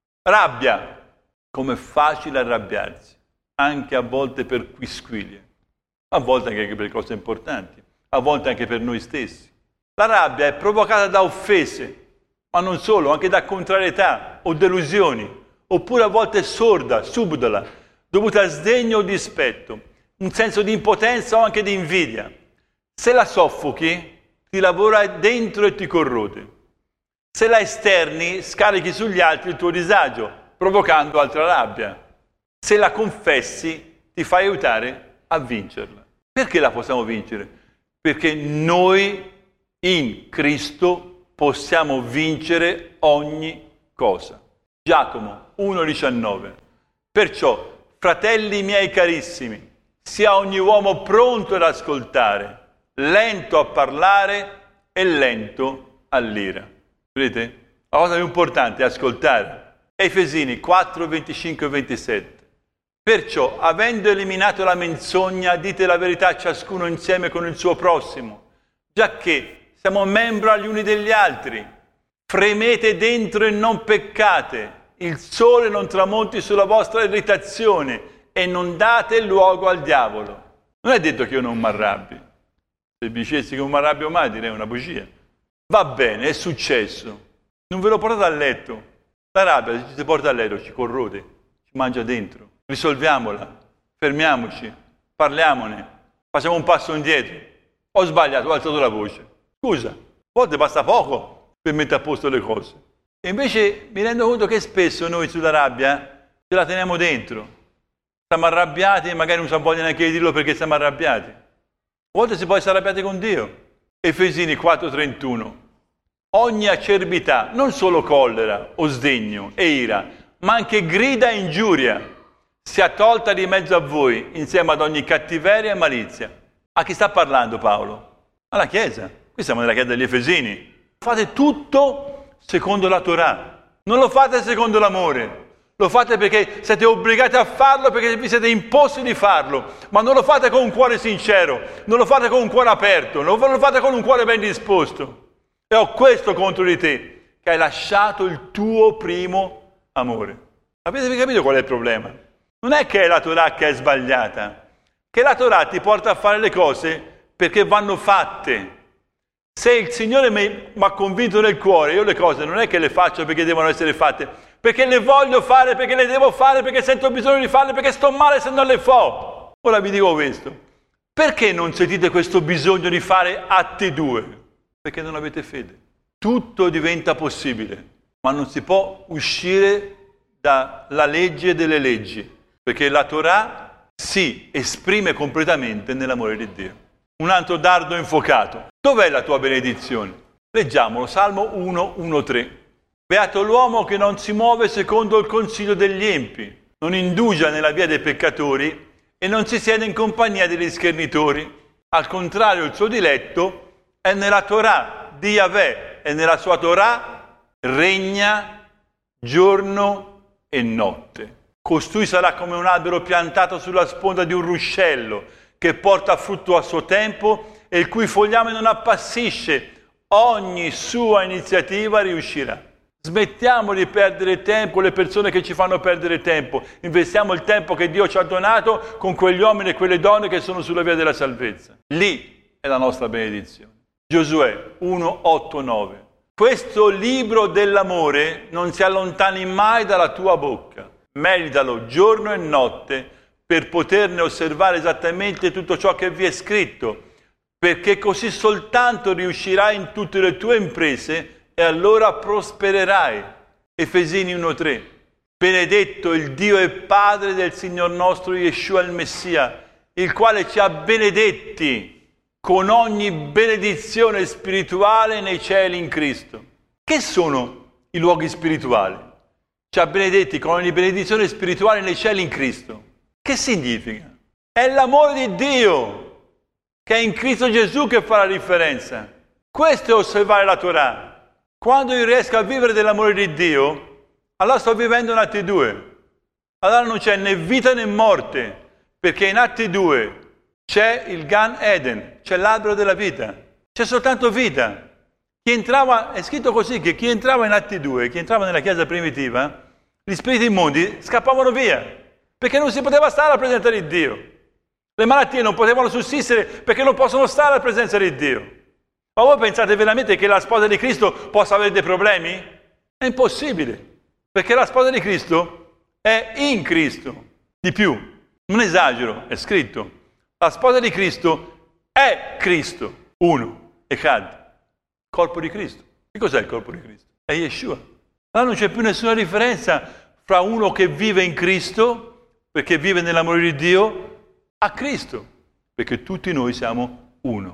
Rabbia, come è facile arrabbiarsi, anche a volte per quisquilie. A volte anche per cose importanti, a volte anche per noi stessi. La rabbia è provocata da offese, ma non solo, anche da contrarietà o delusioni, oppure a volte è sorda, subdola, dovuta a sdegno o dispetto, un senso di impotenza o anche di invidia. Se la soffochi, ti lavora dentro e ti corrode. Se la esterni, scarichi sugli altri il tuo disagio, provocando altra rabbia. Se la confessi, ti fai aiutare a vincerla. Perché la possiamo vincere? Perché noi in Cristo possiamo vincere ogni cosa. Giacomo uno diciannove. Perciò, fratelli miei carissimi, sia ogni uomo pronto ad ascoltare, lento a parlare e lento all'ira. Vedete? La cosa più importante è ascoltare. Efesini quattro, venticinque e ventisette. Perciò, avendo eliminato la menzogna, dite la verità ciascuno insieme con il suo prossimo, giacché siamo membri agli uni degli altri. Fremete dentro e non peccate, il sole non tramonti sulla vostra irritazione e non date luogo al diavolo. Non è detto che io non mi arrabbi. Se vi dicessi che non mi arrabbio mai, direi una bugia. Va bene, è successo. Non ve lo portate a letto. La rabbia, se ci si porta a letto, ci corrode, ci mangia dentro. Risolviamola, fermiamoci, parliamone, facciamo un passo indietro. Ho sbagliato, ho alzato la voce. Scusa, a volte basta poco per mettere a posto le cose. E invece mi rendo conto che spesso noi sulla rabbia ce la teniamo dentro. Siamo arrabbiati e magari non si voglia neanche di dirlo perché siamo arrabbiati. A volte si può essere arrabbiati con Dio. Efesini quattro trentuno. Ogni acerbità, non solo collera o sdegno e ira, ma anche grida e ingiuria, sia tolta di mezzo a voi, insieme ad ogni cattiveria e malizia. A chi sta parlando Paolo? Alla Chiesa. Qui siamo nella Chiesa degli Efesini. Fate tutto secondo la Torah. Non lo fate secondo l'amore. Lo fate perché siete obbligati a farlo, perché vi siete imposti di farlo. Ma non lo fate con un cuore sincero. Non lo fate con un cuore aperto. Non lo fate con un cuore ben disposto. E ho questo contro di te, che hai lasciato il tuo primo amore. Avete capito qual è il problema? Non è che è la Torah che è sbagliata, che la Torah ti porta a fare le cose perché vanno fatte. Se il Signore mi ha convinto nel cuore, io le cose non è che le faccio perché devono essere fatte, perché le voglio fare, perché le devo fare, perché sento bisogno di farle, perché sto male se non le fo. Ora vi dico questo, perché non sentite questo bisogno di fare atti due? Perché non avete fede. Tutto diventa possibile, ma non si può uscire dalla legge delle leggi, perché la Torah si esprime completamente nell'amore di Dio. Un altro dardo infuocato. Dov'è la tua benedizione? Leggiamolo, Salmo uno, uno, tre. Beato l'uomo che non si muove secondo il consiglio degli empi, non indugia nella via dei peccatori e non si siede in compagnia degli schernitori. Al contrario, il suo diletto è nella Torah di Yahweh e nella sua Torah regna giorno e notte. Costui sarà come un albero piantato sulla sponda di un ruscello che porta frutto a suo tempo e il cui fogliame non appassisce. Ogni sua iniziativa riuscirà. Smettiamo di perdere tempo con le persone che ci fanno perdere tempo. Investiamo il tempo che Dio ci ha donato con quegli uomini e quelle donne che sono sulla via della salvezza. Lì è la nostra benedizione. Giosuè uno, otto, nove. Questo libro dell'amore non si allontani mai dalla tua bocca. Meditalo giorno e notte per poterne osservare esattamente tutto ciò che vi è scritto, perché così soltanto riuscirai in tutte le tue imprese e allora prospererai. Efesini uno, tre. Benedetto il Dio e Padre del Signor nostro Yeshua il Messia, il quale ci ha benedetti con ogni benedizione spirituale nei cieli in Cristo. Che sono i luoghi spirituali? Ci ha benedetti con ogni benedizione spirituale nei cieli in Cristo. Che significa? È l'amore di Dio che è in Cristo Gesù che fa la differenza. Questo è osservare la Torah. Quando io riesco a vivere dell'amore di Dio, allora sto vivendo in Atti due. Allora non c'è né vita né morte, perché in Atti due c'è il Gan Eden, c'è l'albero della vita, c'è soltanto vita. Chi entrava, è scritto così, che chi entrava in Atti due, chi entrava nella chiesa primitiva, gli spiriti immondi scappavano via, perché non si poteva stare alla presenza di Dio. Le malattie non potevano sussistere perché non possono stare alla presenza di Dio. Ma voi pensate veramente che la sposa di Cristo possa avere dei problemi? È impossibile, perché la sposa di Cristo è in Cristo. Di più, non esagero, è scritto. La sposa di Cristo è Cristo, uno, Echad, corpo di Cristo. Che cos'è il corpo di Cristo? È Yeshua. Allora non c'è più nessuna differenza fra uno che vive in Cristo, perché vive nell'amore di Dio, a Cristo, perché tutti noi siamo uno.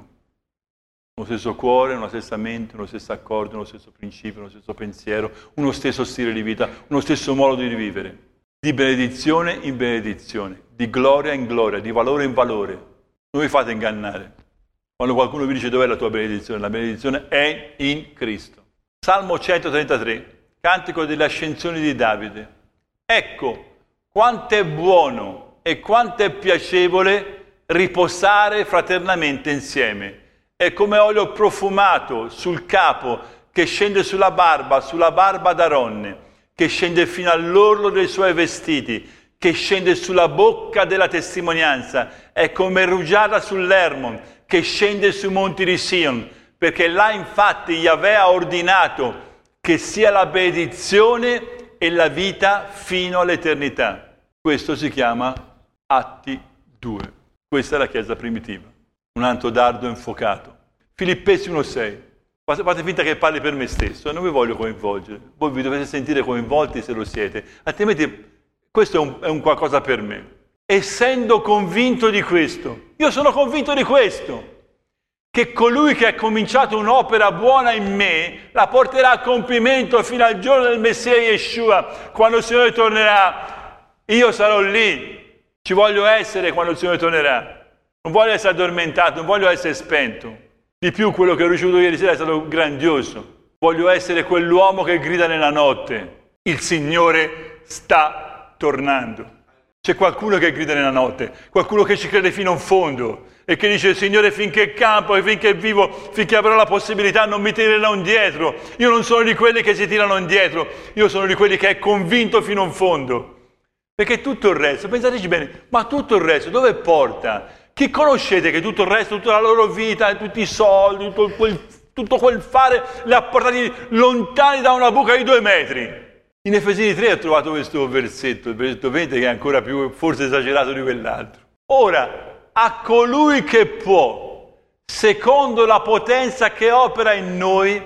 Uno stesso cuore, una stessa mente, uno stesso accordo, uno stesso principio, uno stesso pensiero, uno stesso stile di vita, uno stesso modo di vivere. Di benedizione in benedizione, di gloria in gloria, di valore in valore. Non vi fate ingannare. Quando qualcuno vi dice dov'è la tua benedizione, la benedizione è in Cristo. Salmo centotrentatré, cantico delle ascensioni di Davide. Ecco quanto è buono e quanto è piacevole riposare fraternamente insieme. È come olio profumato sul capo che scende sulla barba, sulla barba d'Aronne, che scende fino all'orlo dei suoi vestiti, che scende sulla bocca della testimonianza. È come rugiada sull'Hermon, che scende sui monti di Sion, perché là infatti Yahweh ha ordinato che sia la benedizione e la vita fino all'eternità. Questo si chiama Atti due. Questa è la Chiesa primitiva. Un altro dardo infuocato. Filippesi uno sei. Fate finta che parli per me stesso, non vi voglio coinvolgere. Voi vi dovete sentire coinvolti se lo siete, altrimenti questo è un, è un qualcosa per me. Essendo convinto di questo, io sono convinto di questo, che colui che ha cominciato un'opera buona in me la porterà a compimento fino al giorno del Messia Yeshua, quando il Signore tornerà. Io sarò lì, ci voglio essere quando il Signore tornerà. Non voglio essere addormentato, non voglio essere spento. Di più, quello che ho ricevuto ieri sera è stato grandioso. Voglio essere quell'uomo che grida nella notte: il Signore sta tornando. C'è qualcuno che grida nella notte, qualcuno che ci crede fino in fondo e che dice: Signore, finché campo e finché vivo, finché avrò la possibilità, non mi tirerò indietro. Io non sono di quelli che si tirano indietro, io sono di quelli che è convinto fino in fondo. Perché tutto il resto, pensateci bene, ma tutto il resto dove porta? Chi conoscete che tutto il resto, tutta la loro vita, tutti i soldi, tutto quel, tutto quel fare li ha portati lontani da una buca di due metri? In Efesini tre ho trovato questo versetto, il versetto venti, che è ancora più forse esagerato di quell'altro. Ora, a colui che può, secondo la potenza che opera in noi,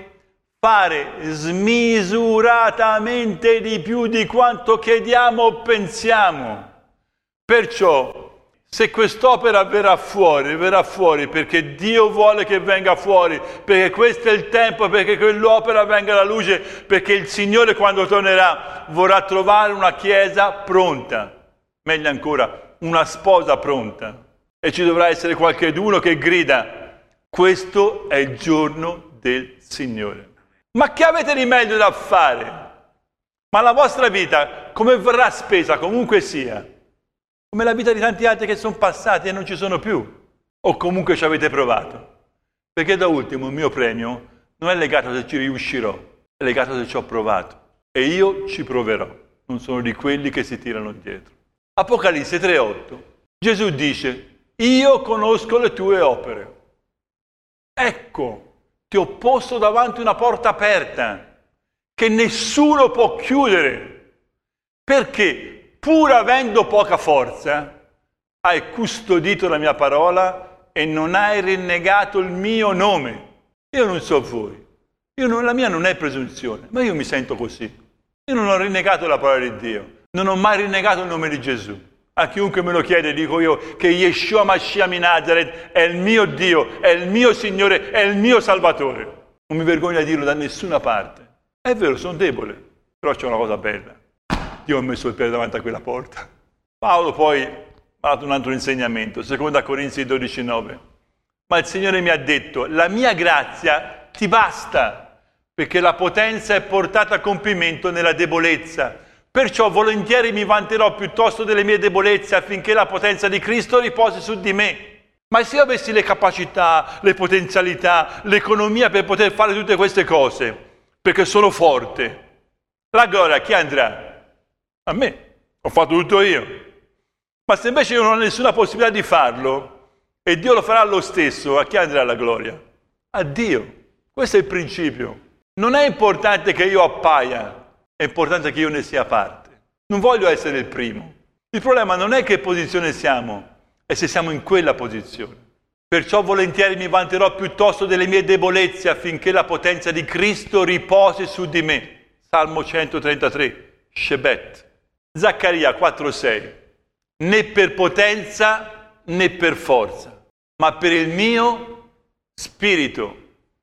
fare smisuratamente di più di quanto chiediamo o pensiamo. Perciò, se quest'opera verrà fuori, verrà fuori perché Dio vuole che venga fuori, perché questo è il tempo, perché quell'opera venga alla luce, perché il Signore quando tornerà vorrà trovare una chiesa pronta, meglio ancora, una sposa pronta. E ci dovrà essere qualcuno che grida: questo è il giorno del Signore. Ma che avete di meglio da fare? Ma la vostra vita come verrà spesa comunque sia? Come la vita di tanti altri che sono passati e non ci sono più. O comunque ci avete provato. Perché da ultimo il mio premio non è legato a se ci riuscirò, è legato se ci ho provato. E io ci proverò. Non sono di quelli che si tirano dietro. Apocalisse tre otto. Gesù dice, io conosco le tue opere. Ecco, ti ho posto davanti una porta aperta che nessuno può chiudere. Perché, pur avendo poca forza, hai custodito la mia parola e non hai rinnegato il mio nome. Io non so voi, io non, la mia non è presunzione, ma io mi sento così. Io non ho rinnegato la parola di Dio, non ho mai rinnegato il nome di Gesù. A chiunque me lo chiede dico io che Yeshua Mashiach di Nazaret è il mio Dio, è il mio Signore, è il mio Salvatore. Non mi vergogno a dirlo da nessuna parte. È vero, sono debole, però c'è una cosa bella. Dio ha messo il piede davanti a quella porta. Paolo poi ha dato un altro insegnamento, seconda Corinzi dodici nove. Ma il Signore mi ha detto, la mia grazia ti basta, perché la potenza è portata a compimento nella debolezza. Perciò volentieri mi vanterò piuttosto delle mie debolezze affinché la potenza di Cristo riposi su di me. Ma se io avessi le capacità, le potenzialità, l'economia per poter fare tutte queste cose, perché sono forte, la gloria a chi andrà? A me. Ho fatto tutto io. Ma se invece io non ho nessuna possibilità di farlo, e Dio lo farà lo stesso, a chi andrà la gloria? A Dio. Questo è il principio. Non è importante che io appaia, è importante che io ne sia parte. Non voglio essere il primo. Il problema non è che posizione siamo, è se siamo in quella posizione. Perciò volentieri mi vanterò piuttosto delle mie debolezze affinché la potenza di Cristo riposi su di me. Salmo centotrentatré, Shebet. Zaccaria quattro sei. Né per potenza né per forza, ma per il mio spirito,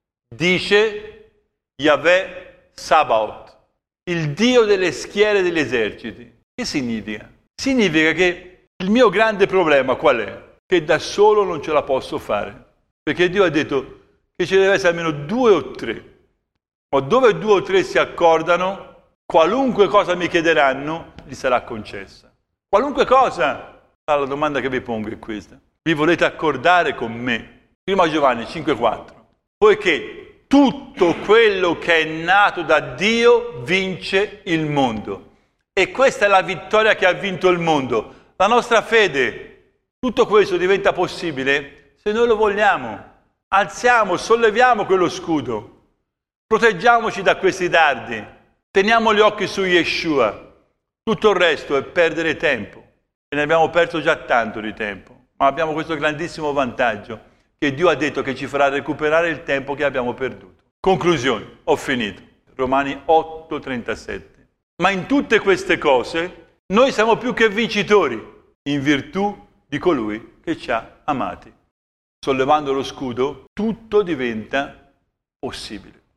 dice Yahweh Sabaoth, il Dio delle schiere degli eserciti. Che significa? Significa che il mio grande problema qual è? Che da solo non ce la posso fare. Perché Dio ha detto che ci deve essere almeno due o tre. Ma dove due o tre si accordano, qualunque cosa mi chiederanno, gli sarà concessa. Qualunque cosa. La domanda che vi pongo è questa. Vi volete accordare con me? Prima Giovanni cinque quattro. Poiché tutto quello che è nato da Dio vince il mondo. E questa è la vittoria che ha vinto il mondo. La nostra fede. Tutto questo diventa possibile se noi lo vogliamo. Alziamo, solleviamo quello scudo. Proteggiamoci da questi dardi. Teniamo gli occhi su Yeshua. Tutto il resto è perdere tempo. E ne abbiamo perso già tanto di tempo. Ma abbiamo questo grandissimo vantaggio che Dio ha detto che ci farà recuperare il tempo che abbiamo perduto. Conclusione, ho finito. Romani otto trentasette. Ma in tutte queste cose noi siamo più che vincitori in virtù di colui che ci ha amati. Sollevando lo scudo, tutto diventa possibile.